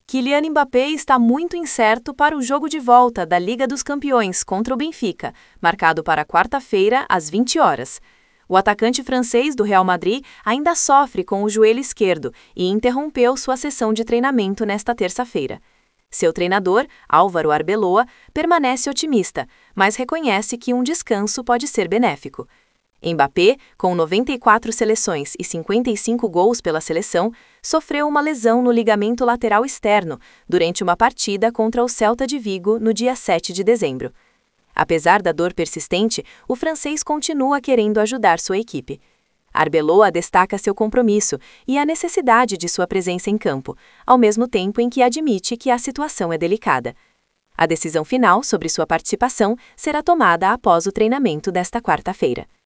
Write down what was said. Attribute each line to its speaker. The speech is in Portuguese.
Speaker 1: Kylian Mbappé está muito incerto para o jogo de volta da Liga dos Campeões contra o Benfica, marcado para quarta-feira, às 20 horas. O atacante francês do Real Madrid ainda sofre com o joelho esquerdo e interrompeu sua sessão de treinamento nesta terça-feira. Seu treinador, Álvaro Arbeloa, permanece otimista, mas reconhece que um descanso pode ser benéfico. Mbappé, com 94 seleções e 55 gols pela seleção, sofreu uma lesão no ligamento lateral externo durante uma partida contra o Celta de Vigo no dia 7 de dezembro. Apesar da dor persistente, o francês continua querendo ajudar sua equipe. Arbeloa destaca seu compromisso e a necessidade de sua presença em campo, ao mesmo tempo em que admite que a situação é delicada. A decisão final sobre sua participação será tomada após o treinamento desta quarta-feira.